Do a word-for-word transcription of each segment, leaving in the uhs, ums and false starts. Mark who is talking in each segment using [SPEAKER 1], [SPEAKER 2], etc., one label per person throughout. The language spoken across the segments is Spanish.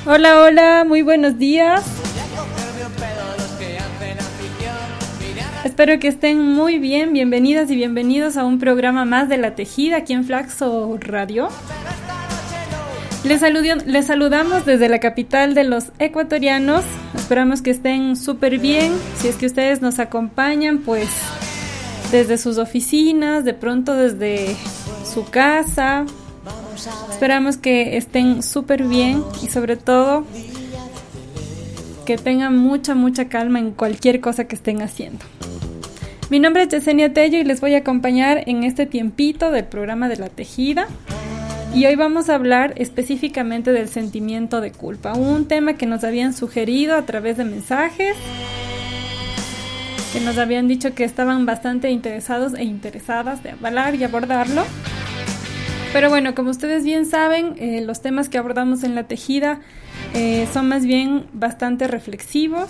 [SPEAKER 1] Hola, hola, muy buenos días. Espero que estén muy bien. Bienvenidas y bienvenidos a un programa más de La Tejida aquí en Flaxo Radio. Les, saludio, les saludamos desde la capital de los ecuatorianos. Esperamos que estén súper bien. Si es que ustedes nos acompañan, pues desde sus oficinas, de pronto desde su casa. Esperamos que estén súper bien y sobre todo que tengan mucha, mucha calma en cualquier cosa que estén haciendo. Mi nombre es Yesenia Tello y les voy a acompañar en este tiempito del programa de La Tejida. Y hoy vamos a hablar específicamente del sentimiento de culpa, un tema que nos habían sugerido a través de mensajes, que nos habían dicho que estaban bastante interesados e interesadas de hablar y abordarlo. Pero bueno, como ustedes bien saben, eh, los temas que abordamos en La Tejida eh, son más bien bastante reflexivos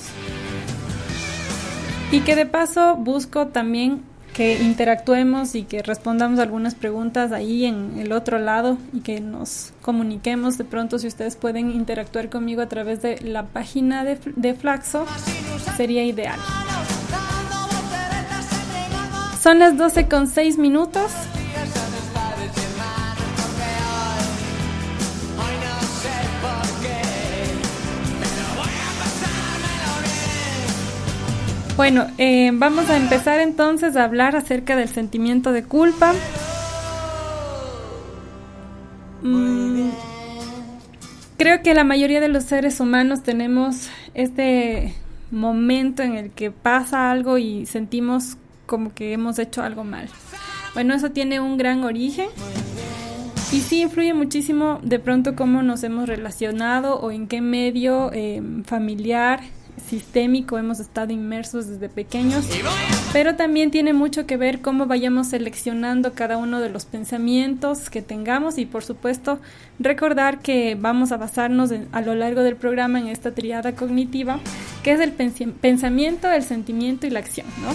[SPEAKER 1] y que de paso busco también que interactuemos y que respondamos algunas preguntas ahí en el otro lado y que nos comuniquemos de pronto. Si ustedes pueden interactuar conmigo a través de la página de, de Flaxo, sería ideal. Son las doce con seis minutos. Bueno, eh, vamos a empezar entonces a hablar acerca del sentimiento de culpa. Mm, creo que la mayoría de los seres humanos tenemos este momento en el que pasa algo y sentimos como que hemos hecho algo mal. Bueno, eso tiene un gran origen y sí influye muchísimo de pronto cómo nos hemos relacionado o en qué medio eh, familiar, sistémico hemos estado inmersos desde pequeños, pero también tiene mucho que ver cómo vayamos seleccionando cada uno de los pensamientos que tengamos y por supuesto recordar que vamos a basarnos en, a lo largo del programa en esta tríada cognitiva que es el pens- pensamiento, el sentimiento y la acción, ¿no?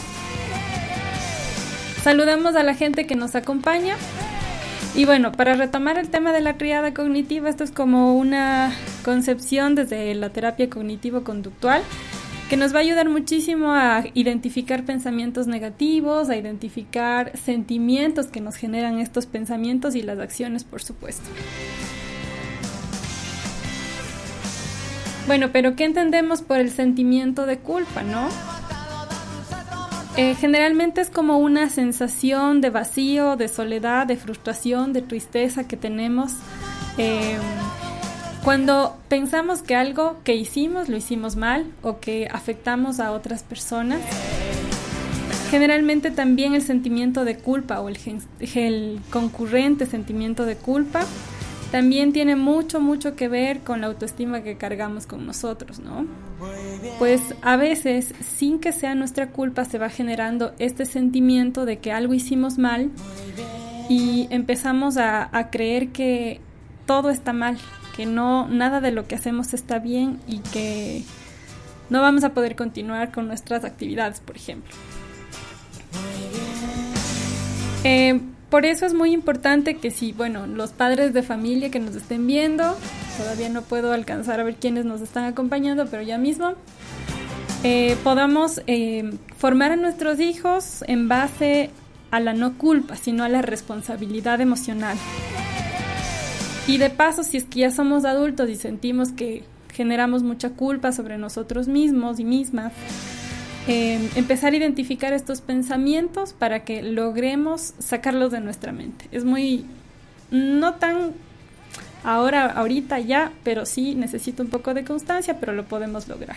[SPEAKER 1] Saludamos a la gente que nos acompaña. Y bueno, para retomar el tema de la tríada cognitiva, esto es como una concepción desde la terapia cognitivo-conductual que nos va a ayudar muchísimo a identificar pensamientos negativos, a identificar sentimientos que nos generan estos pensamientos y las acciones, por supuesto. Bueno, pero ¿qué entendemos por el sentimiento de culpa, no? Eh, generalmente es como una sensación de vacío, de soledad, de frustración, de tristeza que tenemos eh, cuando pensamos que algo que hicimos lo hicimos mal o que afectamos a otras personas. Generalmente también el sentimiento de culpa o el, el concurrente sentimiento de culpa también tiene mucho, mucho que ver con la autoestima que cargamos con nosotros, ¿no? Pues a veces, sin que sea nuestra culpa, se va generando este sentimiento de que algo hicimos mal y empezamos a, a creer que todo está mal, que no, nada de lo que hacemos está bien y que no vamos a poder continuar con nuestras actividades, por ejemplo. Eh, Por eso es muy importante que si, bueno, los padres de familia que nos estén viendo, todavía no puedo alcanzar a ver quiénes nos están acompañando, pero ya mismo, eh, podamos eh, formar a nuestros hijos en base a la no culpa, sino a la responsabilidad emocional. Y de paso, si es que ya somos adultos y sentimos que generamos mucha culpa sobre nosotros mismos y mismas, Eh, empezar a identificar estos pensamientos para que logremos sacarlos de nuestra mente. Es muy, no tan ahora, ahorita ya, pero sí necesita un poco de constancia, pero lo podemos lograr.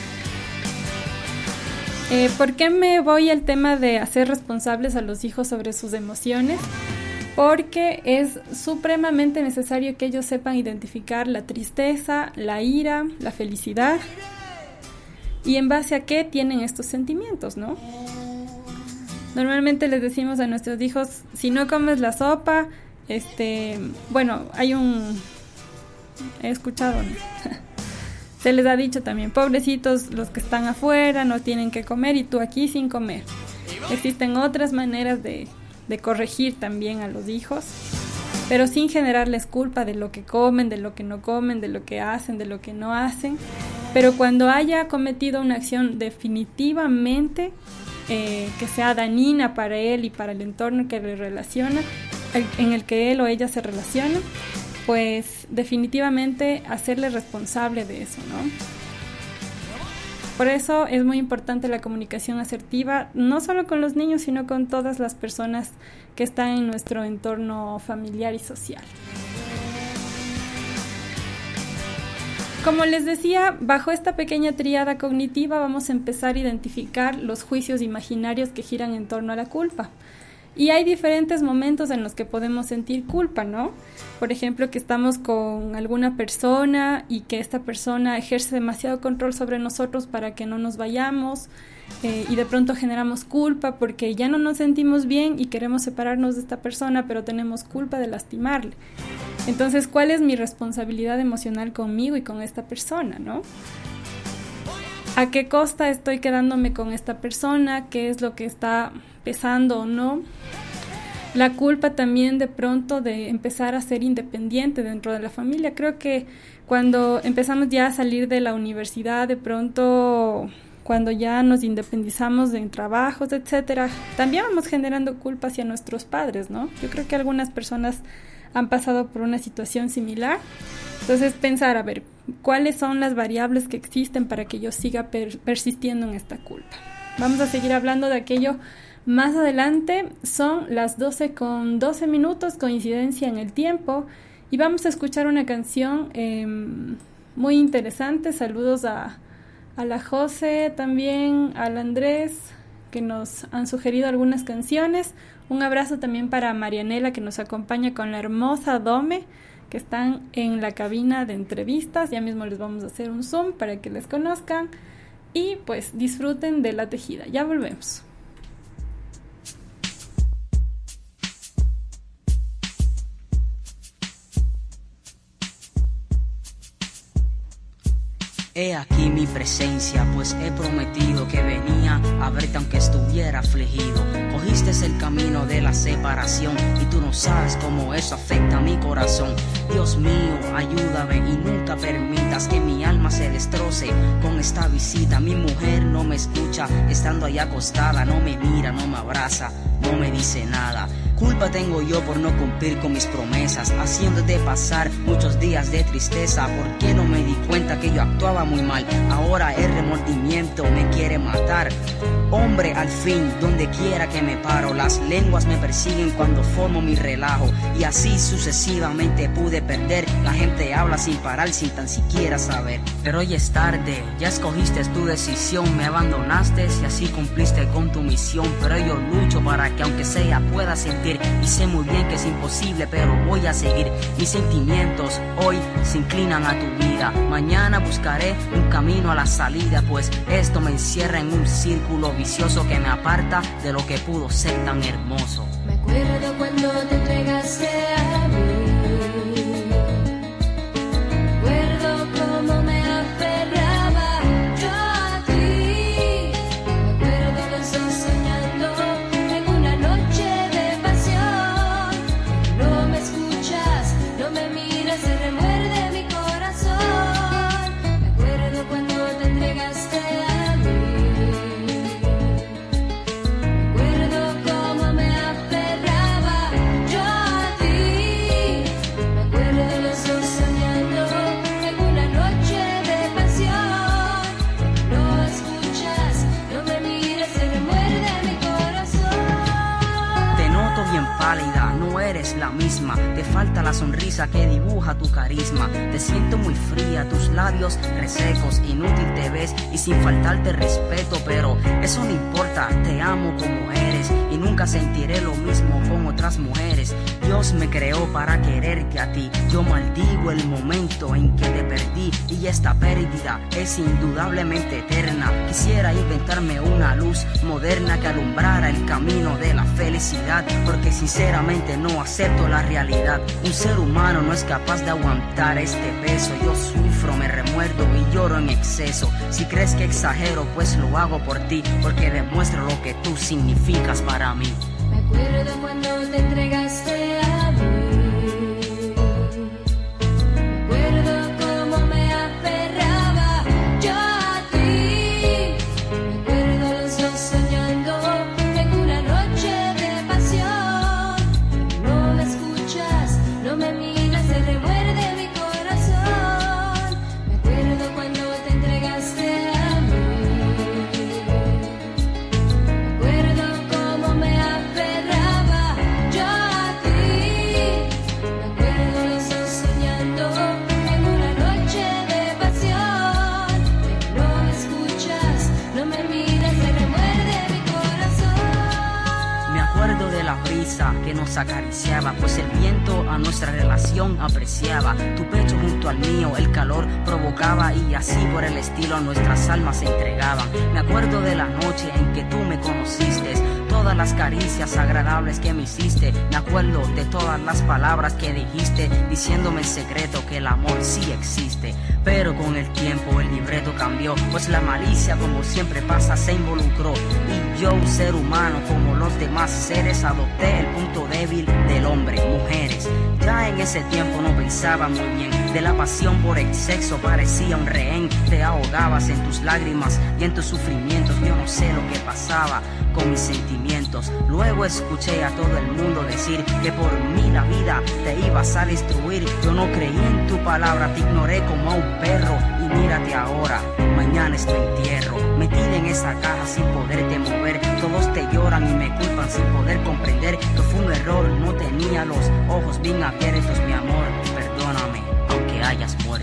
[SPEAKER 1] Eh, ¿Por qué me voy al tema de hacer responsables a los hijos sobre sus emociones? Porque es supremamente necesario que ellos sepan identificar la tristeza, la ira, la felicidad. ¿Y en base a qué tienen estos sentimientos, no? Normalmente les decimos a nuestros hijos, si no comes la sopa, este, bueno, hay un, he escuchado, ¿no? Se les ha dicho también, pobrecitos los que están afuera, no tienen que comer y tú aquí sin comer. Existen otras maneras de, de corregir también a los hijos. pero sin generarles culpa de lo que comen, de lo que no comen, de lo que hacen, de lo que no hacen. Pero cuando haya cometido una acción definitivamente eh, que sea dañina para él y para el entorno que le relaciona, en el que él o ella se relaciona, pues definitivamente hacerle responsable de eso, ¿no? Por eso es muy importante la comunicación asertiva, no solo con los niños, sino con todas las personas que están en nuestro entorno familiar y social. Como les decía, bajo esta pequeña tríada cognitiva vamos a empezar a identificar los juicios imaginarios que giran en torno a la culpa. Y hay diferentes momentos en los que podemos sentir culpa, ¿no? Por ejemplo, que estamos con alguna persona y que esta persona ejerce demasiado control sobre nosotros para que no nos vayamos eh, y de pronto generamos culpa porque ya no nos sentimos bien y queremos separarnos de esta persona, pero tenemos culpa de lastimarle. Entonces, ¿cuál es mi responsabilidad emocional conmigo y con esta persona, ¿no? ¿A qué costa estoy quedándome con esta persona? ¿Qué es lo que está pesando o no? La culpa también de pronto de empezar a ser independiente dentro de la familia. Creo que cuando empezamos ya a salir de la universidad, de pronto cuando ya nos independizamos de trabajos, etcétera, también vamos generando culpa hacia nuestros padres, ¿no? Yo creo que algunas personas han pasado por una situación similar. Entonces pensar, a ver, ¿cuáles son las variables que existen para que yo siga per- persistiendo en esta culpa? Vamos a seguir hablando de aquello más adelante. Son las doce con doce minutos, coincidencia en el tiempo, y vamos a escuchar una canción eh, muy interesante. Saludos a, a la José, también al Andrés, que nos han sugerido algunas canciones. Un abrazo también para Marianela, que nos acompaña con la hermosa Dome, que están en la cabina de entrevistas. Ya mismo les vamos a hacer un zoom para que les conozcan y pues disfruten de la tejida. Ya volvemos.
[SPEAKER 2] He aquí mi presencia, pues he prometido que venía a verte aunque estuviera afligido. Cogiste el camino de la separación y tú no sabes cómo eso afecta a mi corazón. Dios mío, ayúdame y nunca permitas que mi alma se destroce con esta visita. Mi mujer no me escucha, estando allá acostada, no me mira, no me abraza, no me dice nada. Culpa tengo yo por no cumplir con mis promesas, haciéndote pasar muchos días de tristeza. ¿Por qué no me di cuenta que yo actuaba muy mal? Ahora el remordimiento me quiere matar. Hombre, al fin, donde quiera que me paro, las lenguas me persiguen cuando formo mi relajo. Y así sucesivamente pude perder. La gente habla sin parar, sin tan siquiera saber. Pero hoy es tarde, ya escogiste tu decisión. Me abandonaste y así cumpliste con tu misión. Pero yo lucho para que aunque sea pueda sentir. Y sé muy bien que es imposible, pero voy a seguir. Mis sentimientos hoy se inclinan a tu vida. Mañana buscaré un camino a la salida, pues esto me encierra en un círculo vicioso que me aparta de lo que pudo ser tan hermoso.
[SPEAKER 3] Me acuerdo cuando te entregaste a mí. Me acuerdo cómo me aferraba yo a ti. Me acuerdo los dos soñando en una noche de pasión. No me escuchas, no me miras, se remuerde mi corazón. Me acuerdo cuando te entregaste a mí.
[SPEAKER 2] Pálida, no eres la misma, te falta la sonrisa que dibuja tu carisma. Te siento muy fría, tus labios resecos, inútil te ves y sin faltarte respeto, pero eso no importa, te amo como eres y nunca sentiré lo mismo con otras mujeres. Dios me creó para quererte a ti, yo maldigo el momento en que te perdí y esta pérdida es indudablemente eterna. Quisiera inventarme una luz moderna que alumbrara el camino de la felicidad, porque sinceramente no acepto la realidad. Un ser humano no es capaz de aguantar este peso. Yo sufro, me remuerdo y lloro en exceso. Si crees que exagero, pues lo hago por ti, porque demuestro lo que tú significas para mí.
[SPEAKER 3] Me acuerdo cuando te entregaste a mí.
[SPEAKER 2] brisa que nos acariciaba, pues el viento a nuestra relación apreciaba. Tu pecho junto al mío, el calor provocaba y así por el estilo nuestras almas se entregaban. Me acuerdo de la noche en que tú me conociste, todas las caricias agradables que me hiciste. Me acuerdo de todas las palabras que dijiste, diciéndome en secreto que el amor sí existe. Pero con el tiempo el libreto cambió, pues la malicia como siempre pasa se involucró. Y yo, un ser humano como los demás seres, adopté el punto débil del hombre, mujeres. Ya en ese tiempo no pensaba muy bien, de la pasión por el sexo parecía un rehén. Te ahogabas en tus lágrimas y en tus sufrimientos, yo no sé lo que pasaba con mis sentimientos. Luego escuché a todo el mundo decir que por mí la vida te ibas a destruir. Yo no creí en tu palabra, te ignoré como a un perro. Y mírate ahora, mañana es tu entierro. Metida en esa caja sin poderte mover, todos te lloran y me culpan sin poder comprender que fue un error, no tenía los ojos bien abiertos, mi amor. Perdóname, aunque hayas muerto.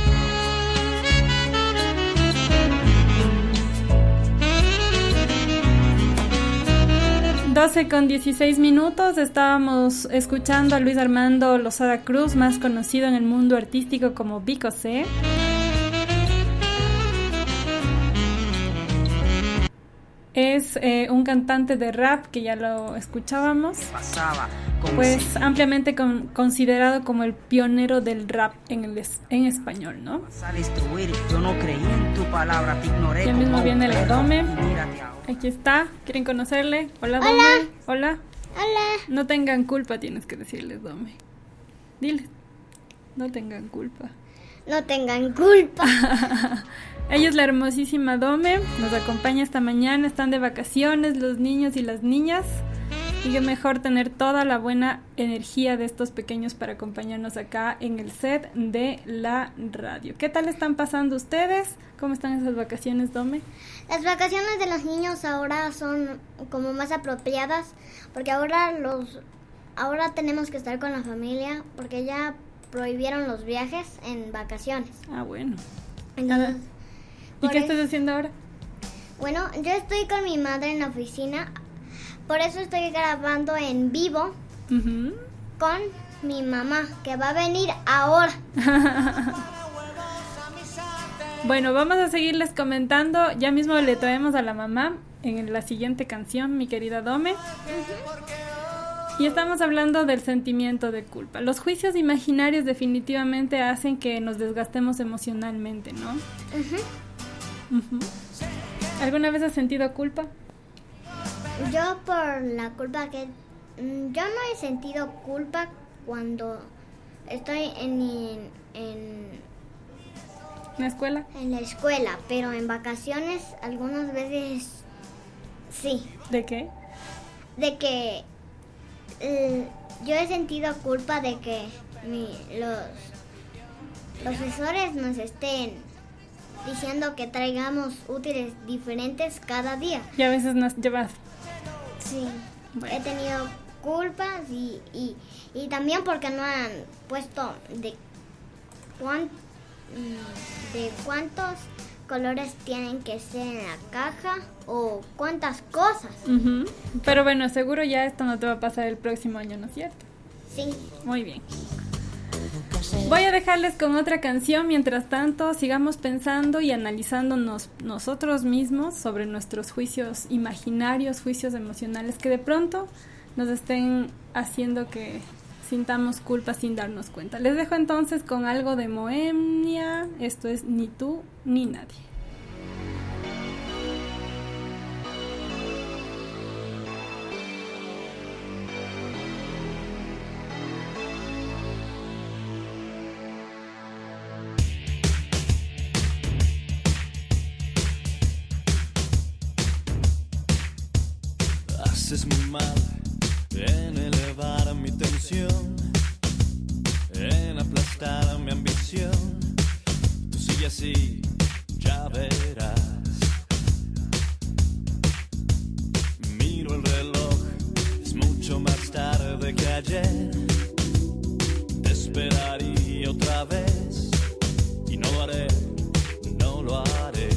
[SPEAKER 1] doce con dieciséis minutos, estábamos escuchando a Luis Armando Lozada Cruz, más conocido en el mundo artístico como Vico C. Es eh, un cantante de rap que ya lo escuchábamos, pues ampliamente con, considerado como el pionero del rap en, el, en español, ¿no? Ya mismo viene el Dome. Aquí está, ¿quieren conocerle? Hola, Dome.
[SPEAKER 4] Hola.
[SPEAKER 1] Hola.
[SPEAKER 4] Hola.
[SPEAKER 1] No tengan culpa, tienes que decirles, Dome. Diles, no tengan culpa.
[SPEAKER 4] No tengan culpa.
[SPEAKER 1] Ella es la hermosísima Dome, nos acompaña esta mañana, están de vacaciones los niños y las niñas. Y qué mejor tener toda la buena energía de estos pequeños para acompañarnos acá en el set de la radio. ¿Qué tal están pasando ustedes? ¿Cómo están esas vacaciones, Dome?
[SPEAKER 4] Las vacaciones de los niños ahora son como más apropiadas porque ahora los ahora tenemos que estar con la familia porque ya prohibieron los viajes en vacaciones.
[SPEAKER 1] Ah, bueno.
[SPEAKER 4] Entonces,
[SPEAKER 1] ¿Y qué
[SPEAKER 4] es,
[SPEAKER 1] estás haciendo ahora?
[SPEAKER 4] Bueno, yo estoy con mi madre en la oficina, por eso estoy grabando en vivo
[SPEAKER 1] Uh-huh.
[SPEAKER 4] con mi mamá, que va a venir ahora.
[SPEAKER 1] Bueno, vamos a seguirles comentando. Ya mismo le traemos a la mamá en la siguiente canción, mi querida Dome. Uh-huh. Y estamos hablando del sentimiento de culpa. Los juicios imaginarios definitivamente hacen que nos desgastemos emocionalmente, ¿no?
[SPEAKER 4] Uh-huh.
[SPEAKER 1] Uh-huh. ¿Alguna vez has sentido culpa?
[SPEAKER 4] Yo por la culpa que... Yo no he sentido culpa cuando estoy en, en, en
[SPEAKER 1] ¿La escuela?
[SPEAKER 4] En la escuela, pero en vacaciones algunas veces sí.
[SPEAKER 1] ¿De qué?
[SPEAKER 4] De que eh, yo he sentido culpa de que mi, los profesores nos estén diciendo que traigamos útiles diferentes cada día.
[SPEAKER 1] Y a veces nos llevas.
[SPEAKER 4] Sí,
[SPEAKER 1] bueno.
[SPEAKER 4] He tenido culpas y, y, y también porque no han puesto de, cuán, de cuántos colores tienen que ser en la caja o cuántas cosas.
[SPEAKER 1] Uh-huh. Pero bueno, seguro ya esto no te va a pasar el próximo año, ¿no es cierto?
[SPEAKER 4] Sí.
[SPEAKER 1] Muy bien. Voy a dejarles con otra canción. Mientras tanto, sigamos pensando y analizándonos nosotros mismos sobre nuestros juicios imaginarios, juicios emocionales que de pronto nos estén haciendo que sintamos culpa sin darnos cuenta. Les dejo entonces con algo de Moenia. Esto es Ni tú ni nadie.
[SPEAKER 5] Haces muy mal en elevar mi tensión, en aplastar mi ambición. Tú sigue así, ya verás. Miro el reloj, es mucho más tarde que ayer. Te esperaría otra vez y no lo haré, no lo haré.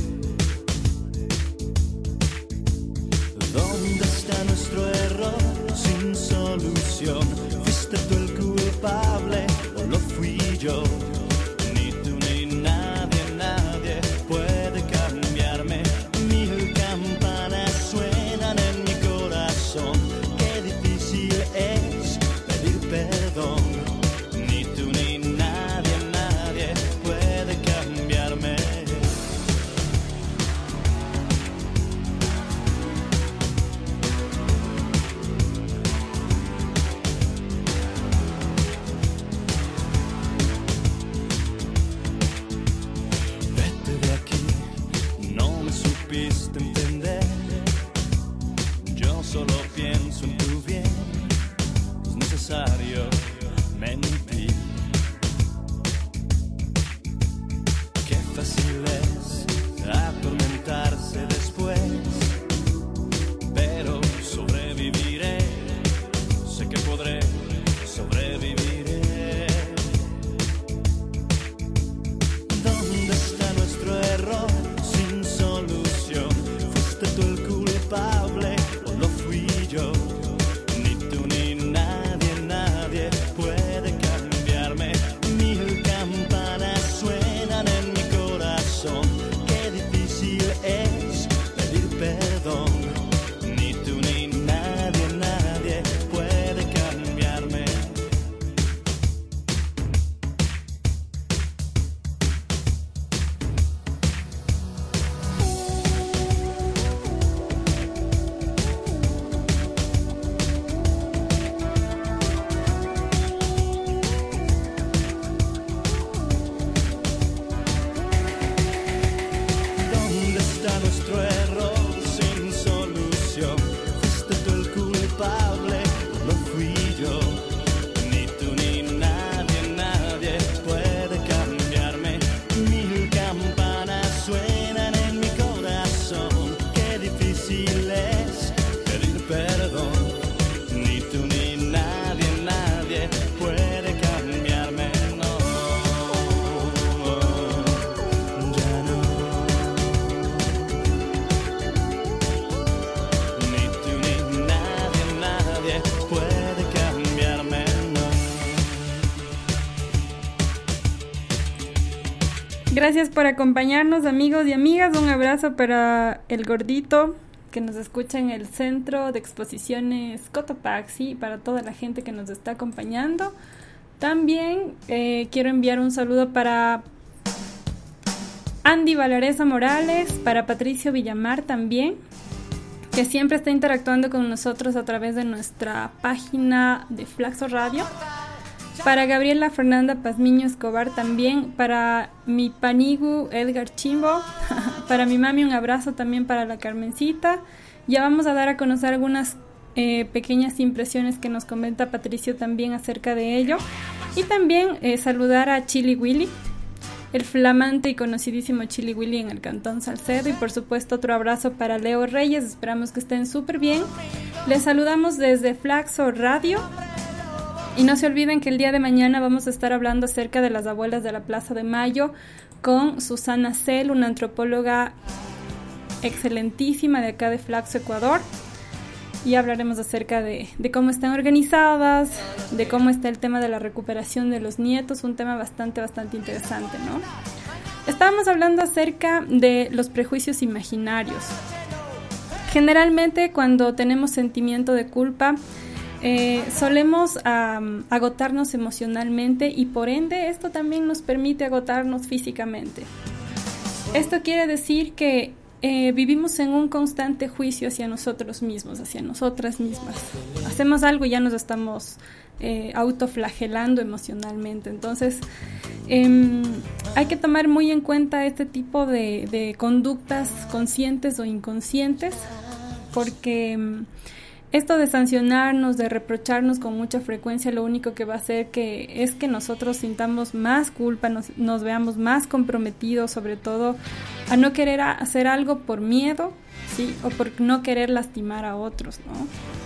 [SPEAKER 5] ¿Dónde está nuestro error sin solución? cuesta entender. Yo solo pienso en tu bien, es necesario mentir. Qué fácil es atormentarse después, pero sobreviviré, sé que podré, sobreviviré. ¿Dónde está nuestro error sin solución? ¿Fuiste tú el culpable o lo fui yo? Ni tú ni nadie, nadie puede cambiarme. Mil campanas suenan en mi corazón. Qué difícil es pedir perdón. Ni tú ni nadie, nadie puede cambiarme. ¿Dónde está nuestro error sin solución? ¿Fuiste tú el culpable o lo fui yo? Ni tú ni nadie, nadie puede cambiarme. Mil campanas suenan en mi corazón. Qué difícil es pedir perdón. Ni tú ni nadie, nadie puede cambiarme. No, ya no. Ni tú ni nadie, nadie puede cambiarme, no.
[SPEAKER 1] Gracias por acompañarnos, amigos y amigas. Un abrazo para el gordito que nos escucha en el Centro de Exposiciones Cotopaxi y para toda la gente que nos está acompañando. También eh, quiero enviar un saludo para Andy Valareza Morales, para Patricio Villamar también, que siempre está interactuando con nosotros a través de nuestra página de Flaxo Radio. Para Gabriela Fernanda Pazmiño Escobar también, para mi panigu Edgar Chimbo, para mi mami un abrazo también para la Carmencita. Ya vamos a dar a conocer algunas eh, pequeñas impresiones que nos comenta Patricio también acerca de ello. Y también eh, saludar a Chili Willy, el flamante y conocidísimo Chili Willy en el Cantón Salcedo. Y por supuesto otro abrazo para Leo Reyes, esperamos que estén súper bien. Les saludamos desde Flaxo Radio. Y no se olviden que el día de mañana vamos a estar hablando acerca de las abuelas de la Plaza de Mayo con Susana Cel, una antropóloga excelentísima de acá de Flaxo, Ecuador. Y hablaremos acerca de, de cómo están organizadas, de cómo está el tema de la recuperación de los nietos, un tema bastante, bastante interesante, ¿no? Estábamos hablando acerca de los prejuicios imaginarios. Generalmente cuando tenemos sentimiento de culpa, Eh, solemos um, agotarnos emocionalmente y por ende esto también nos permite agotarnos físicamente. Esto quiere decir que eh, vivimos en un constante juicio hacia nosotros mismos, hacia nosotras mismas. Hacemos algo y ya nos estamos eh, autoflagelando emocionalmente. Entonces eh, hay que tomar muy en cuenta este tipo de, de conductas conscientes o inconscientes, porque esto de sancionarnos, de reprocharnos con mucha frecuencia, lo único que va a hacer que es que nosotros sintamos más culpa, nos, nos veamos más comprometidos, sobre todo a no querer hacer algo por miedo, ¿sí? O por no querer lastimar a otros, ¿no?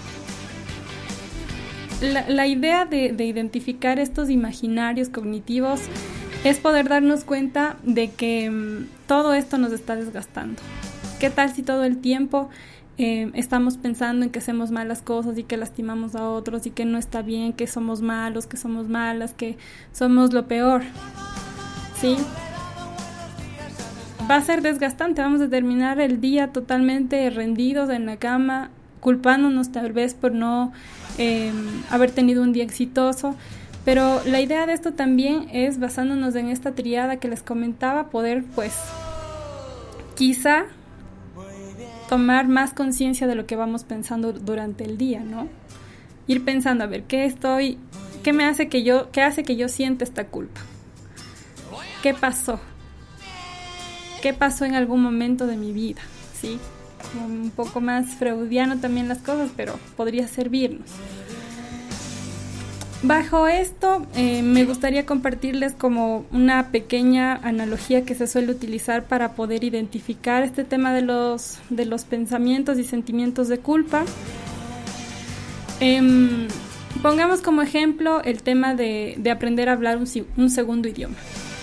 [SPEAKER 1] La, la idea de, de identificar estos imaginarios cognitivos es poder darnos cuenta de que um, todo esto nos está desgastando. ¿Qué tal si todo el tiempo Eh, estamos pensando en que hacemos malas cosas y que lastimamos a otros y que no está bien, que somos malos, que somos malas, que somos lo peor? ¿Sí? Va a ser desgastante, vamos a terminar el día totalmente rendidos en la cama, culpándonos tal vez por no eh, haber tenido un día exitoso. Pero la idea de esto también es, basándonos en esta triada que les comentaba, poder pues quizá tomar más conciencia de lo que vamos pensando durante el día, ¿no? Ir pensando, a ver, ¿qué estoy, qué me hace que yo, qué hace que yo sienta esta culpa? ¿Qué pasó? ¿Qué pasó en algún momento de mi vida? ¿sí? Un poco más freudiano también las cosas, pero podría servirnos. Bajo esto, eh, me gustaría compartirles como una pequeña analogía que se suele utilizar para poder identificar este tema de los, de los pensamientos y sentimientos de culpa. Eh, pongamos como ejemplo el tema de, de aprender a hablar un, un segundo idioma.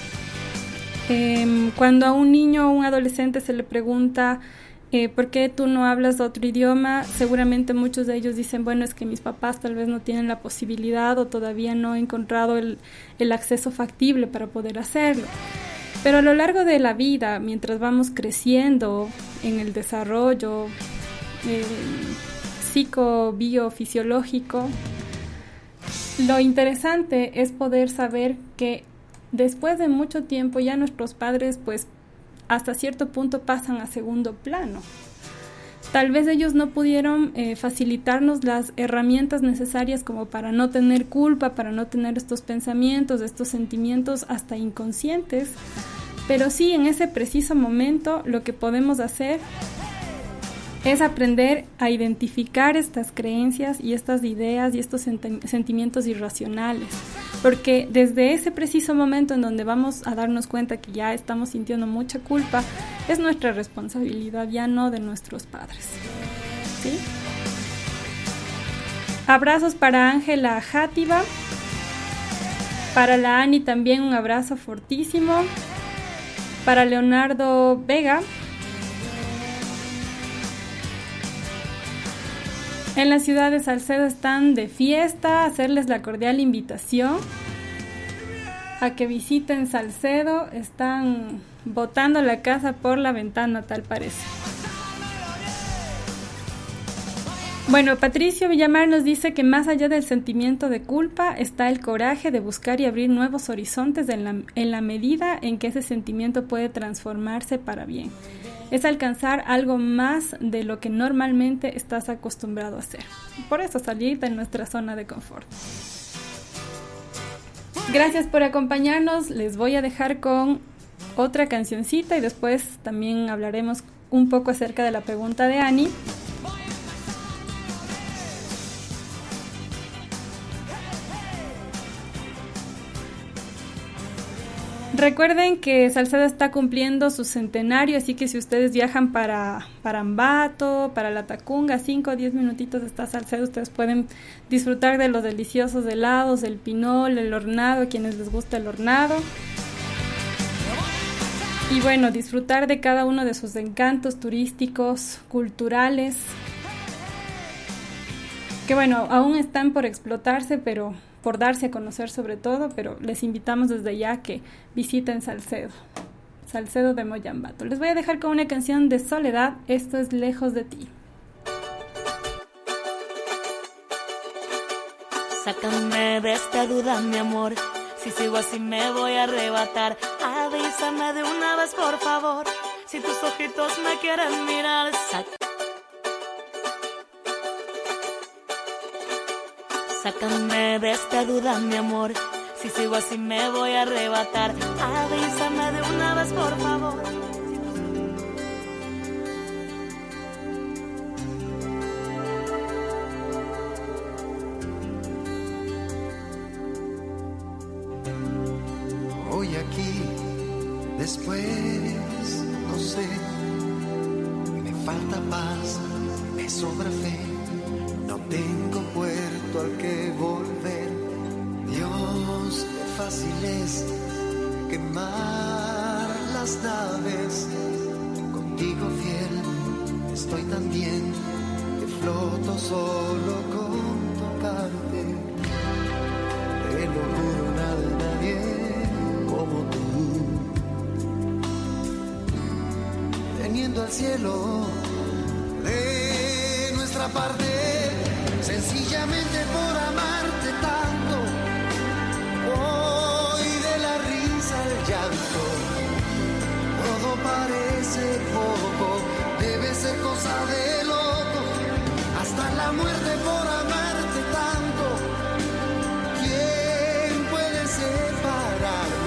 [SPEAKER 1] Eh, cuando a un niño o un adolescente se le pregunta Eh, ¿por qué tú no hablas otro idioma? Seguramente muchos de ellos dicen, bueno, es que mis papás tal vez no tienen la posibilidad o todavía no he encontrado el, el acceso factible para poder hacerlo. Pero a lo largo de la vida, mientras vamos creciendo en el desarrollo eh, psico-biofisiológico, lo interesante es poder saber que después de mucho tiempo ya nuestros padres pues hasta cierto punto pasan a segundo plano. Tal vez ellos no pudieron eh, facilitarnos las herramientas necesarias como para no tener culpa, para no tener estos pensamientos, estos sentimientos hasta inconscientes, pero sí en ese preciso momento lo que podemos hacer es aprender a identificar estas creencias y estas ideas y estos sent- sentimientos irracionales. Porque desde ese preciso momento en donde vamos a darnos cuenta que ya estamos sintiendo mucha culpa, es nuestra responsabilidad, ya no de nuestros padres. ¿Sí? Abrazos para Ángela Játiva. Para la Ani también un abrazo fortísimo. Para Leonardo Vega. En la ciudad de Salcedo están de fiesta, hacerles la cordial invitación a que visiten Salcedo. Están botando la casa por la ventana, tal parece. Bueno, Patricio Villamar nos dice que más allá del sentimiento de culpa está el coraje de buscar y abrir nuevos horizontes en la, en la medida en que ese sentimiento puede transformarse para bien. Es alcanzar algo más de lo que normalmente estás acostumbrado a hacer. Por eso salir de nuestra zona de confort. Gracias por acompañarnos. Les voy a dejar con otra cancioncita y después también hablaremos un poco acerca de la pregunta de Ani. Recuerden que Salcedo está cumpliendo su centenario, así que si ustedes viajan para, para Ambato, para La Tacunga, cinco o diez minutitos está Salcedo, ustedes pueden disfrutar de los deliciosos helados, el pinol, el hornado, a quienes les gusta el hornado. Y bueno, disfrutar de cada uno de sus encantos turísticos, culturales, que bueno, aún están por explotarse, pero por darse a conocer sobre todo, pero les invitamos desde ya a que visiten Salcedo, Salcedo de Moyambato. Les voy a dejar con una canción de Soledad, esto es Lejos de ti.
[SPEAKER 6] Sácame de esta duda, mi amor, si sigo así me voy a arrebatar. Avísame de una vez, por favor, si tus ojitos me quieren mirar. Sácame Sácame de esta duda, mi amor, si sigo así me voy a arrebatar. Avísame de una vez, por favor.
[SPEAKER 7] Hoy aquí, después, no sé, me falta paz, me sobra fe. No tengo puerto al que volver. Dios, qué fácil es quemar las naves. Contigo fiel, estoy tan bien que floto solo con tocarte. Te lo juro, nada, nadie como tú. Teniendo al cielo de nuestra parte. Sencillamente por amarte tanto, hoy de la risa al llanto, todo parece poco, debe ser cosa de loco, hasta la muerte por amarte tanto. ¿Quién puede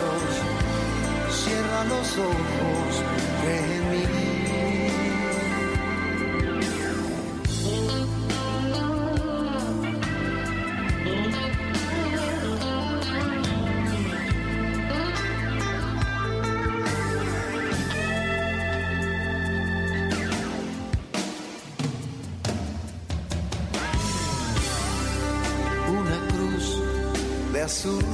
[SPEAKER 7] separarnos? Cierra los ojos, cree en mí. de azúcar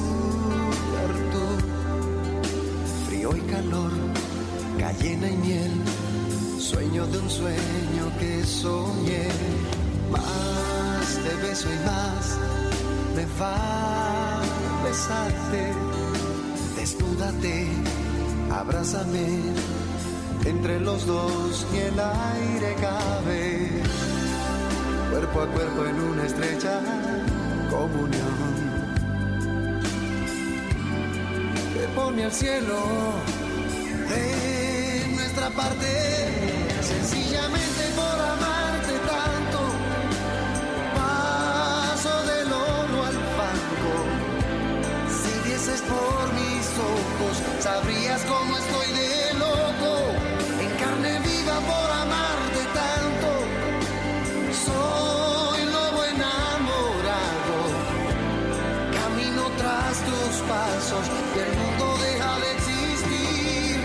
[SPEAKER 7] tú, frío y calor, cayena y miel, sueño de un sueño que soñé. Más te beso y más me va a besarte. Desnúdate, abrázame, entre los dos ni el aire cabe. Cuerpo a cuerpo en una estrecha comunión que pone al cielo de nuestra parte, sencillamente por amarte tanto. Paso del oro al fango. Si vieses por mis ojos, sabrías cómo estoy de loco, en carne viva por amarte tanto. Soy lobo enamorado, camino tras tus pasos y el mundo deja de existir.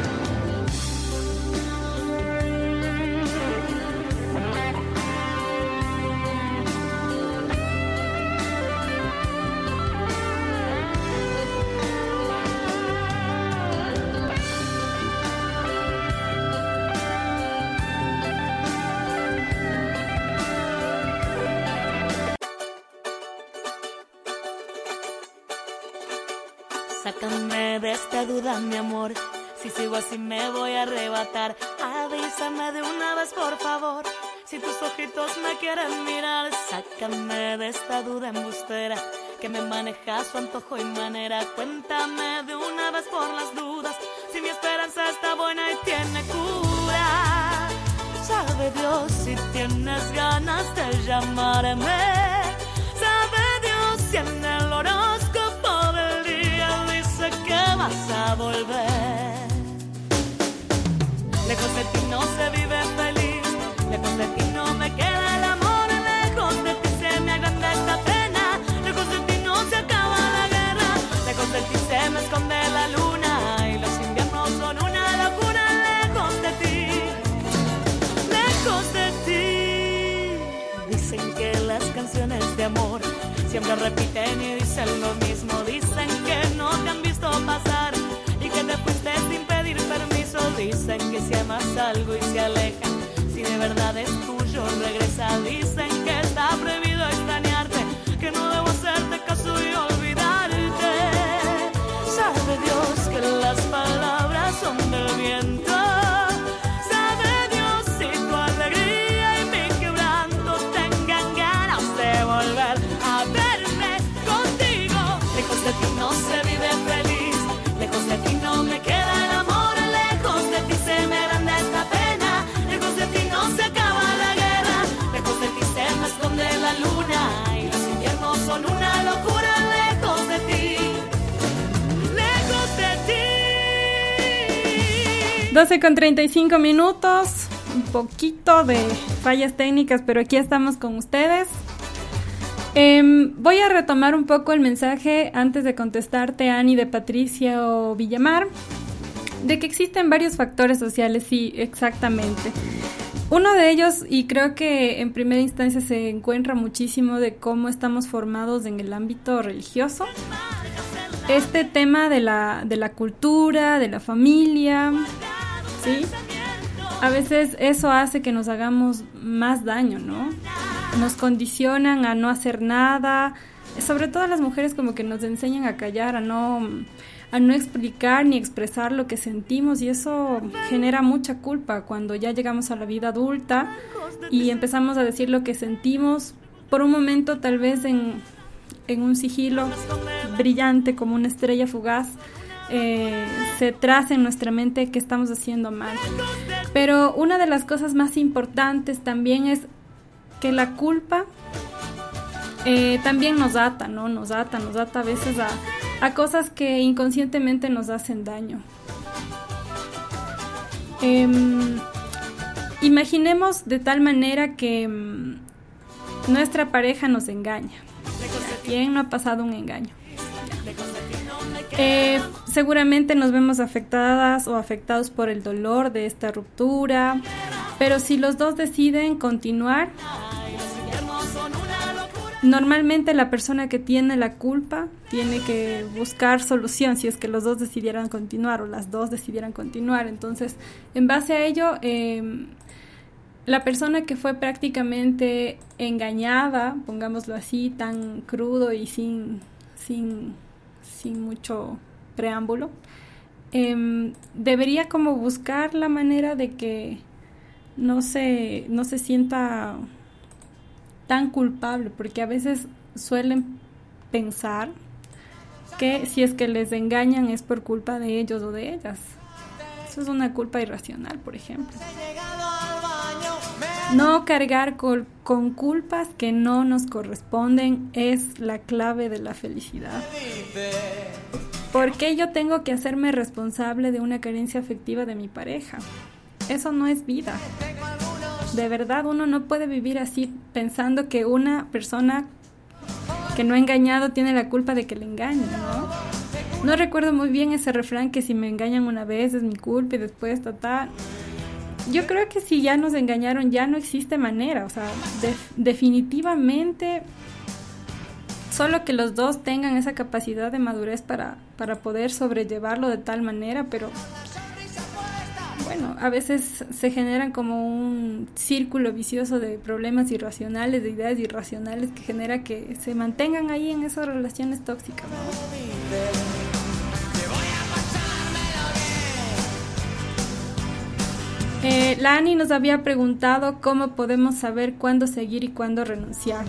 [SPEAKER 6] Sácame de esta duda, mi amor. Si sigo así me voy a arrebatar. Avísame de una vez, por favor. Si tus ojitos me quieren mirar, sácame de esta duda embustera que me maneja su antojo y manera. Cuéntame de una vez por las dudas si mi esperanza está buena y tiene cura. Sabe Dios si tienes ganas de llamarme. Sabe Dios si en el horóscopo del día dice que vas a volver. Lejos de ti no se vive feliz, lejos de ti no me queda el amor, lejos de ti se me agranda esta pena, lejos de ti no se acaba la guerra, lejos de ti se me esconde la luna y los inviernos son una locura, lejos de ti, lejos de ti. Dicen que las canciones de amor siempre repiten y dicen lo mismo, dicen que no te han visto pasar y que te fuiste sin pedir permiso, dicen que si amas algo y se aleja, si de verdad es tuyo regresa, dicen que está prohibido extrañarte, que no debo hacerte caso y olvidarte. Sabe Dios que las palabras son del viento, sabe Dios si tu alegría y mi quebranto tengan ganas de volver a verme contigo. Lejos de ti no se vive feliz, lejos de ti no me queda el amor, lejos de ti se me agranda esta pena, lejos de ti no se acaba la guerra, lejos de ti se me esconde la luna y los inviernos son una locura, lejos de ti, lejos de ti.
[SPEAKER 1] doce con treinta y cinco minutos, un poquito de fallas técnicas, pero aquí estamos con ustedes. Eh, voy a retomar un poco el mensaje antes de contestarte, Ani, de Patricia o Villamar, de que existen varios factores sociales, sí, exactamente. Uno de ellos, y creo que en primera instancia se encuentra muchísimo de cómo estamos formados en el ámbito religioso. Este tema de la, de la cultura, de la familia, ¿sí? A veces eso hace que nos hagamos más daño, ¿no? Nos condicionan a no hacer nada, sobre todo a las mujeres como que nos enseñan a callar, a no, a no explicar ni expresar lo que sentimos, y eso genera mucha culpa cuando ya llegamos a la vida adulta y empezamos a decir lo que sentimos por un momento, tal vez en, en un sigilo brillante como una estrella fugaz. Eh, se traza en nuestra mente que estamos haciendo mal. Pero una de las cosas más importantes también es que la culpa eh, también nos ata, ¿no? Nos ata, nos ata a veces a, a cosas que inconscientemente nos hacen daño. Eh, imaginemos de tal manera que um, nuestra pareja nos engaña. ¿A quién no ha pasado un engaño? Eh, seguramente nos vemos afectadas o afectados por el dolor de esta ruptura, pero si los dos deciden continuar, normalmente la persona que tiene la culpa tiene que buscar solución si es que los dos decidieran continuar o las dos decidieran continuar. Entonces, en base a ello, eh, la persona que fue prácticamente engañada, pongámoslo así, tan crudo y sin, sin, sin mucho preámbulo, eh, debería como buscar la manera de que no se, no se sienta tan culpable, porque a veces suelen pensar que si es que les engañan es por culpa de ellos o de ellas. Eso es una culpa irracional, por ejemplo. No cargar con, con culpas que no nos corresponden es la clave de la felicidad. ¿Por qué yo tengo que hacerme responsable de una carencia afectiva de mi pareja? Eso no es vida. De verdad, uno no puede vivir así pensando que una persona que no ha engañado tiene la culpa de que le engañe, ¿no? No recuerdo muy bien ese refrán que si me engañan una vez es mi culpa y después ta, ta. Yo creo que si ya nos engañaron ya no existe manera, o sea, de, definitivamente solo que los dos tengan esa capacidad de madurez para, para poder sobrellevarlo de tal manera, pero bueno, a veces se generan como un círculo vicioso de problemas irracionales, de ideas irracionales que genera que se mantengan ahí en esas relaciones tóxicas, ¿no? Eh, la Ani nos había preguntado cómo podemos saber cuándo seguir y cuándo renunciar.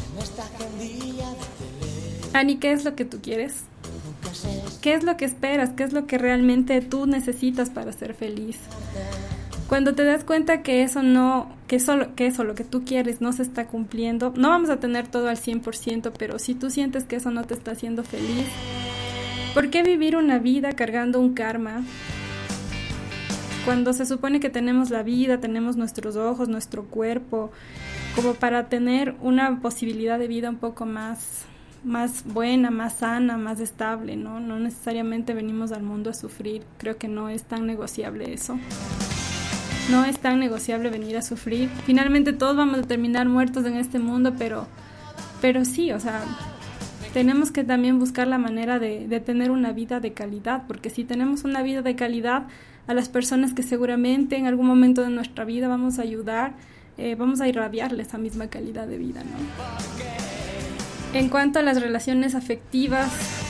[SPEAKER 1] Ani, ¿qué es lo que tú quieres? ¿Qué es lo que esperas? ¿Qué es lo que realmente tú necesitas para ser feliz? Cuando te das cuenta que eso no, que eso, que eso lo que tú quieres no se está cumpliendo, no vamos a tener todo al cien por ciento, pero si tú sientes que eso no te está haciendo feliz, ¿por qué vivir una vida cargando un karma? Cuando se supone que tenemos la vida, tenemos nuestros ojos, nuestro cuerpo, como para tener una posibilidad de vida un poco más, más buena, más sana, más estable, ¿no? No necesariamente venimos al mundo a sufrir. Creo que no es tan negociable eso. No es tan negociable venir a sufrir. Finalmente todos vamos a terminar muertos en este mundo, pero, pero sí, o sea, tenemos que también buscar la manera de, de tener una vida de calidad, porque si tenemos una vida de calidad, a las personas que seguramente en algún momento de nuestra vida vamos a ayudar, eh, vamos a irradiarle esa misma calidad de vida, ¿no? En cuanto a las relaciones afectivas,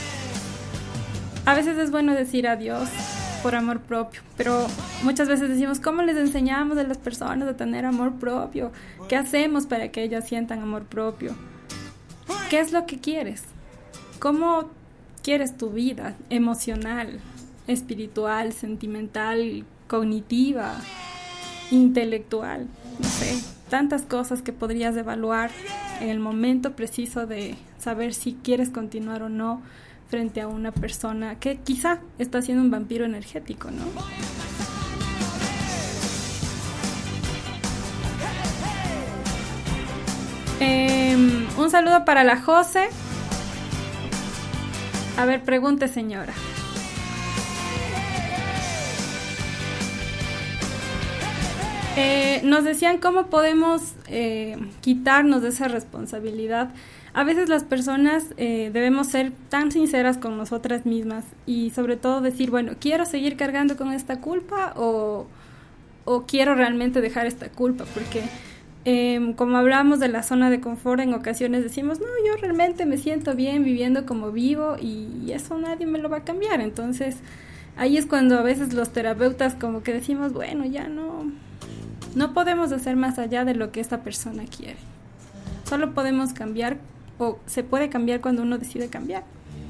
[SPEAKER 1] a veces es bueno decir adiós por amor propio, pero muchas veces decimos, ¿cómo les enseñamos a las personas a tener amor propio? ¿Qué hacemos para que ellas sientan amor propio? ¿Qué es lo que quieres? ¿Cómo quieres tu vida emocional, espiritual, sentimental, cognitiva, intelectual? No sé, tantas cosas que podrías evaluar en el momento preciso de saber si quieres continuar o no frente a una persona que quizá está siendo un vampiro energético, ¿no? Eh, un saludo para la José. A ver, pregunte, señora. Eh, nos decían cómo podemos eh, quitarnos de esa responsabilidad. A veces las personas eh, debemos ser tan sinceras con nosotras mismas y sobre todo decir, bueno, ¿quiero seguir cargando con esta culpa o, o quiero realmente dejar esta culpa? Porque eh, como hablamos de la zona de confort, en ocasiones decimos, no, yo realmente me siento bien viviendo como vivo y eso nadie me lo va a cambiar. Entonces ahí es cuando a veces los terapeutas como que decimos, bueno, ya no... No podemos hacer más allá de lo que esta persona quiere. Solo podemos cambiar, o se puede cambiar cuando uno decide cambiar.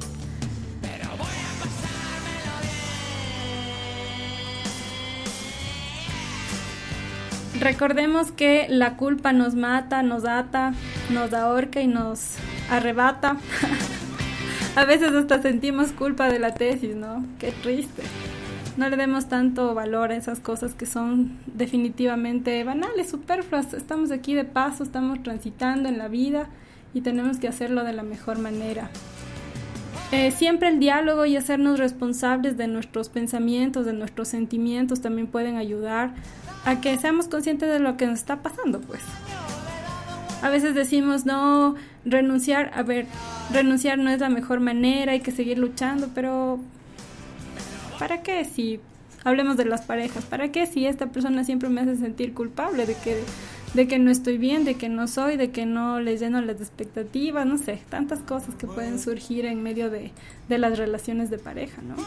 [SPEAKER 1] Recordemos que la culpa nos mata, nos ata, nos ahorca y nos arrebata. A veces hasta sentimos culpa de la tesis, ¿no? Qué triste. No le demos tanto valor a esas cosas que son definitivamente banales, superfluas. Estamos aquí de paso, estamos transitando en la vida y tenemos que hacerlo de la mejor manera. Eh, siempre el diálogo y hacernos responsables de nuestros pensamientos, de nuestros sentimientos, también pueden ayudar a que seamos conscientes de lo que nos está pasando, pues. A veces decimos, no, renunciar, a ver, renunciar no es la mejor manera, hay que seguir luchando, pero ¿para qué si, hablemos de las parejas, ¿para qué si esta persona siempre me hace sentir culpable de que, de que no estoy bien, de que no soy, de que no les lleno las expectativas? No sé, tantas cosas que pueden surgir en medio de, de las relaciones de pareja, ¿no?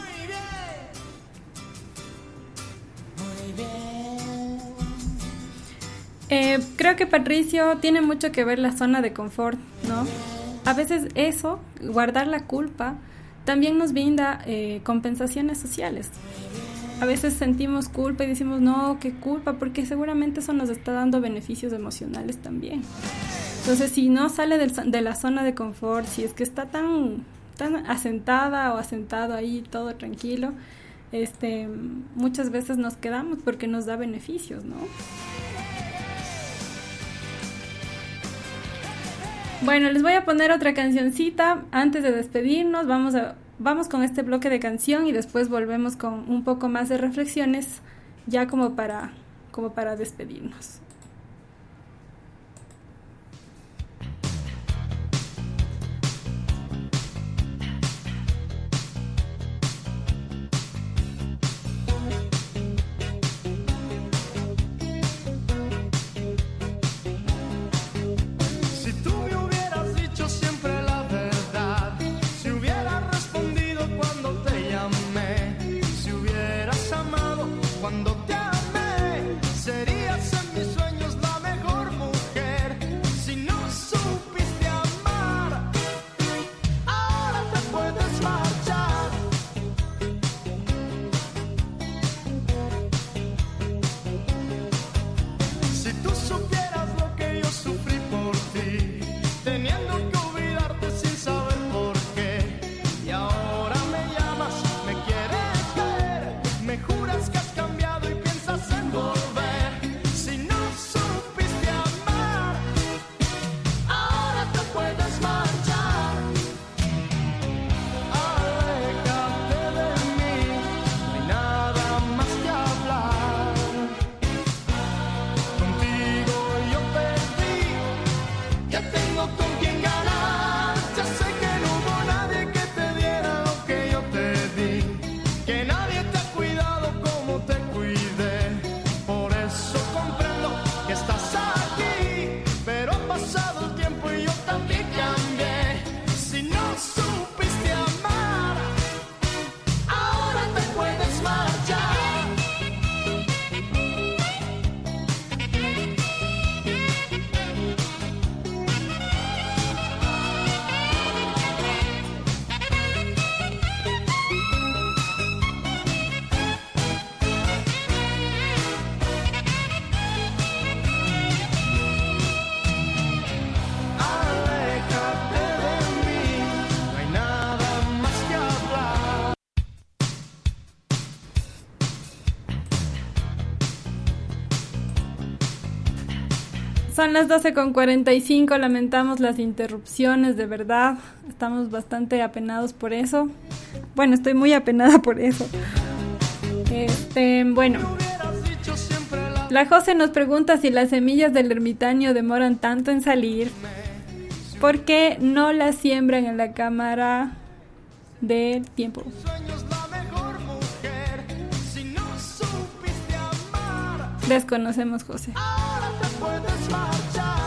[SPEAKER 1] Eh, creo que, Patricio, tiene mucho que ver la zona de confort, ¿no? A veces eso, guardar la culpa, también nos brinda eh, compensaciones sociales. A veces sentimos culpa y decimos, no, qué culpa, porque seguramente eso nos está dando beneficios emocionales también. Entonces, si no sale del, de la zona de confort, si es que está tan, tan asentada o asentado ahí, todo tranquilo, este, muchas veces nos quedamos porque nos da beneficios, ¿no? Bueno, les voy a poner otra cancioncita antes de despedirnos. Vamos a, vamos con este bloque de canción y después volvemos con un poco más de reflexiones, ya como para, como para despedirnos.
[SPEAKER 5] Cuando te amé, serías en mis sueños la mejor mujer. Si no supiste amar, ahora te puedes marchar. Si tú supieras lo que yo sufrí por ti, teniendo que olvidarte sin saber por qué. Y ahora me llamas, me quieres ver, me juras que has cambiado y piensas en volver. Si no supiste amar, ahora te puedes marchar. Aléjate de mí, no hay nada más que hablar. Contigo yo perdí, ya tengo con quién ganar. Ya sé que no hubo nadie que te diera lo que yo te di, que nadie te ha cuidado como te cuidé. Por eso comprendo que estás aquí, pero ha pasado el tiempo y yo también cambié. Si no supiste amar, ahora te puedes marchar. Aléjate de mí, no hay nada más que hablar.
[SPEAKER 1] Son las doce con cuarenta y cinco, lamentamos las interrupciones, de verdad, estamos bastante apenados por eso. Bueno, estoy muy apenada por eso. Este, bueno,
[SPEAKER 5] Hubieras dicho siempre la
[SPEAKER 1] la José nos pregunta si las semillas del ermitaño demoran tanto en salir, ¿por qué no las siembran en la cámara del tiempo?
[SPEAKER 5] sueños la mejor mujer. Si no supiste amar,
[SPEAKER 1] Desconocemos, José.
[SPEAKER 5] ahora te puedes marchar.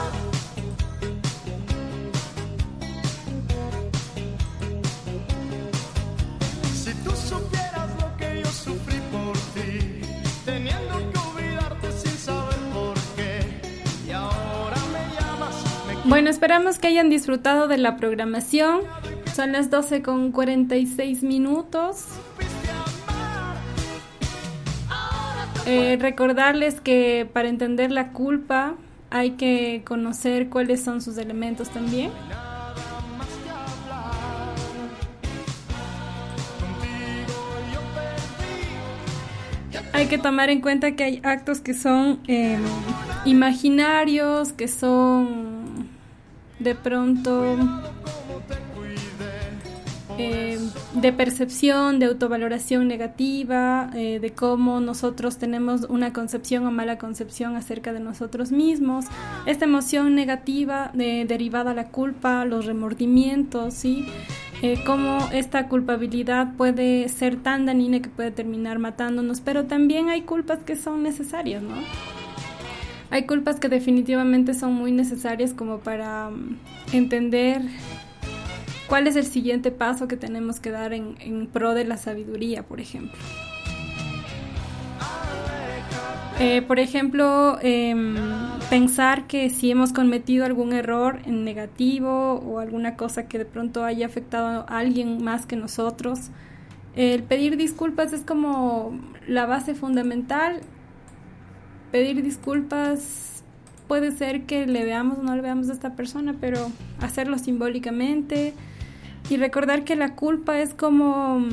[SPEAKER 5] Si tú supieras lo que yo sufrí por ti, teniendo que olvidarte sin saber por qué. Y ahora me llamas, me
[SPEAKER 1] Bueno, esperamos que hayan disfrutado de la programación. Son las doce con cuarenta y seis minutos.
[SPEAKER 5] supiste amar. Ahora te
[SPEAKER 1] Eh, recordarles que para entender la culpa hay que conocer cuáles son sus elementos también.
[SPEAKER 5] nada más que hablar. Contigo yo perdí.
[SPEAKER 1] Hay que tomar en cuenta que hay actos que son eh, imaginarios, que son de pronto eh, de percepción, de autovaloración negativa, eh, de cómo nosotros tenemos una concepción o mala concepción acerca de nosotros mismos, esta emoción negativa de, derivada a la culpa, los remordimientos, ¿sí? Eh, cómo esta culpabilidad puede ser tan dañina que puede terminar matándonos, pero también hay culpas que son necesarias, ¿no? Hay culpas que definitivamente son muy necesarias como para um, entender cuál es el siguiente paso que tenemos que dar en, en pro de la sabiduría, por ejemplo. Eh, por ejemplo, eh, pensar que si hemos cometido algún error en negativo o alguna cosa que de pronto haya afectado a alguien más que nosotros, eh, el pedir disculpas es como la base fundamental. Pedir disculpas puede ser que le veamos o no le veamos a esta persona, pero hacerlo simbólicamente y recordar que la culpa es como,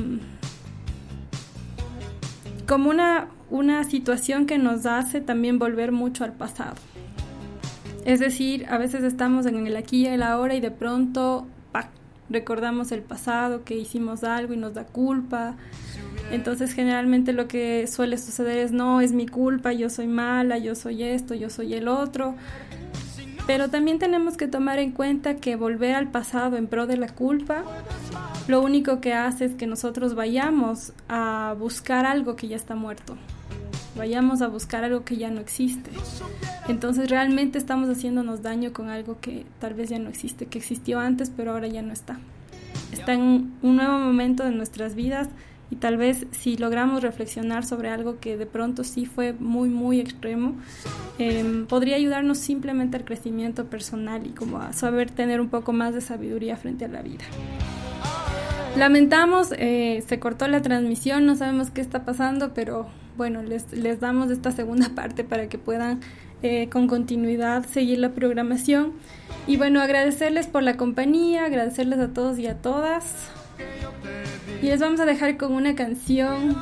[SPEAKER 1] como una, una situación que nos hace también volver mucho al pasado. Es decir, a veces estamos en el aquí y el ahora y de pronto ¡pac!, recordamos el pasado, que hicimos algo y nos da culpa. Entonces generalmente lo que suele suceder es no, es mi culpa, yo soy mala, yo soy esto, yo soy el otro. Pero también tenemos que tomar en cuenta que volver al pasado en pro de la culpa, lo único que hace es que nosotros vayamos a buscar algo que ya está muerto. Vayamos a buscar algo que ya no existe. Entonces realmente estamos haciéndonos daño con algo que tal vez ya no existe, que existió antes pero ahora ya no está. Está en un nuevo momento de nuestras vidas. Y tal vez si logramos reflexionar sobre algo que de pronto sí fue muy, muy extremo, eh, podría ayudarnos simplemente al crecimiento personal y como a saber tener un poco más de sabiduría frente a la vida. Lamentamos, eh, se cortó la transmisión, no sabemos qué está pasando, pero bueno, les, les damos esta segunda parte para que puedan eh, con continuidad seguir la programación. Y bueno, agradecerles por la compañía, agradecerles a todos y a todas. Y les vamos a dejar con una canción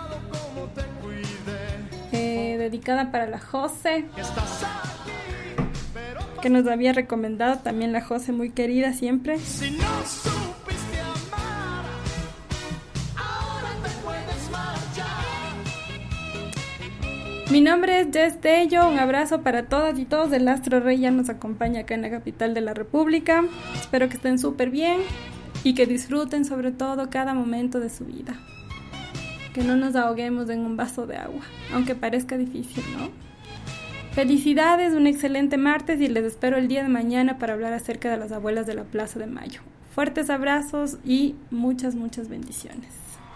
[SPEAKER 1] eh, dedicada para la José, que nos había recomendado también la José, muy querida siempre.
[SPEAKER 5] Si no supiste amar, ahora te puedes marchar.
[SPEAKER 1] Mi nombre es Jess Tello, un abrazo para todas y todos. El Astro Rey ya nos acompaña acá en la capital de la República. Espero que estén súper bien y que disfruten sobre todo cada momento de su vida. Que no nos ahoguemos en un vaso de agua, aunque parezca difícil, ¿no? Felicidades, un excelente martes y les espero el día de mañana para hablar acerca de las abuelas de la Plaza de Mayo. Fuertes abrazos y muchas, muchas bendiciones.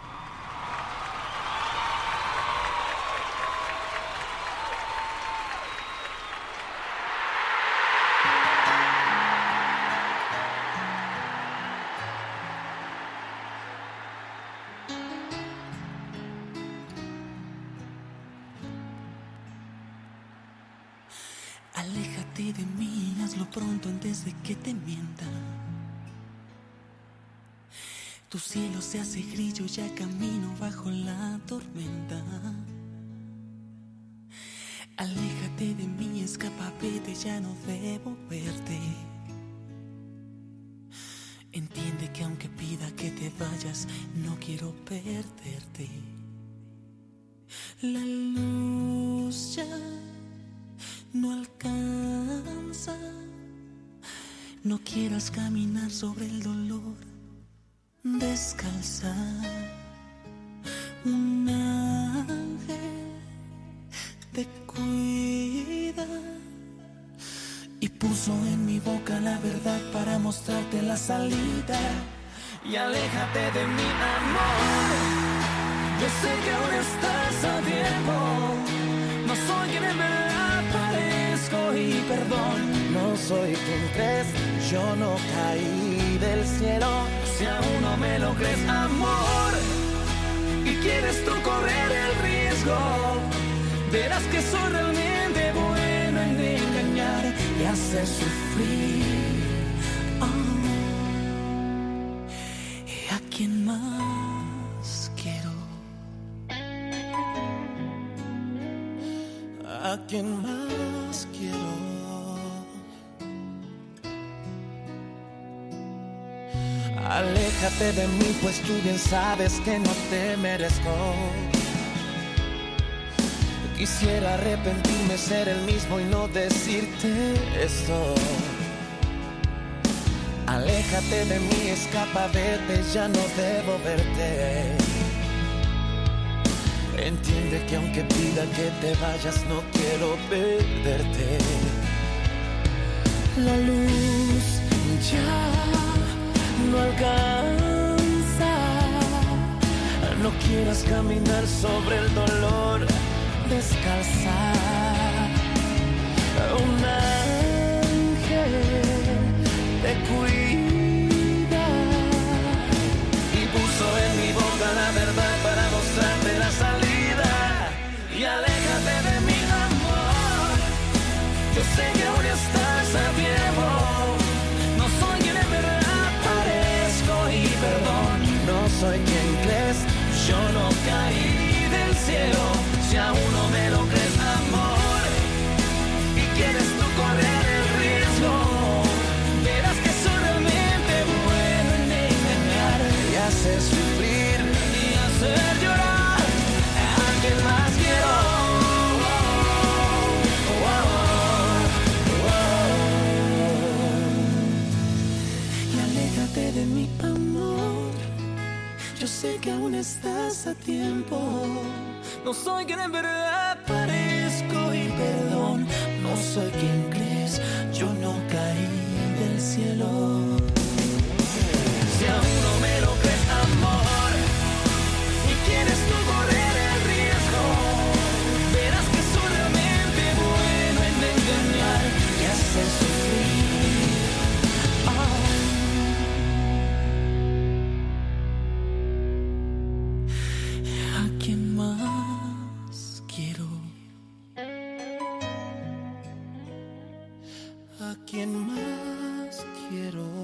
[SPEAKER 6] Aléjate de mí, hazlo pronto antes de que te mienta. Tu cielo se hace grillo, ya camino bajo la tormenta. Aléjate de mí, escapa, vete, ya no debo verte. Entiende que aunque pida que te vayas, no quiero perderte. La luz ya no alcanza. No quieras caminar sobre el dolor descalza. Un ángel te cuida y puso en mi boca la verdad para mostrarte la salida. Y aléjate de mi amor, yo sé que aún estás a tiempo. No soy quien en verdad parezco y perdón, no soy quien crees, yo no caí del cielo. Si aún no me lo crees, amor, y quieres tú correr el riesgo, verás que soy realmente bueno en engañar y hacer sufrir. Oh. ¿Y a quién más quiero? ¿A quién más quiero?
[SPEAKER 8] Aléjate de mí, pues tú bien sabes que no te merezco. Quisiera arrepentirme, ser el mismo y no decirte esto. Aléjate de mí, escapa, vete, ya no debo verte. Entiende que aunque pida que te vayas, no quiero perderte. La luz ya no alcanza. No quieras caminar sobre el dolor descalza. Un ángel te cuida y puso en mi boca la verdad para mostrarte la salida. Y aléjate de mi amor, yo sé que aún estás a tiempo. No soy quien en verdad parezco y perdón, no soy quien crees, yo no caí del cielo. Si aún no me lo crees, amor, y quieres tú correr el riesgo, verás que soy realmente bueno en engañar y hacer sufrir y hacer llorar a quien más quiero. Oh, oh, oh. Y aléjate de mi amor, yo sé que aún estás a tiempo. No soy quien en verdad parezco y perdón, no soy quien crees, yo no caí del cielo. Si aún no me lo crees, amor, y quieres tú correr el riesgo, verás que soy realmente bueno en engañar y hacer sufrir. Oh. ¿A quién más quiero? ¿A quién más quiero?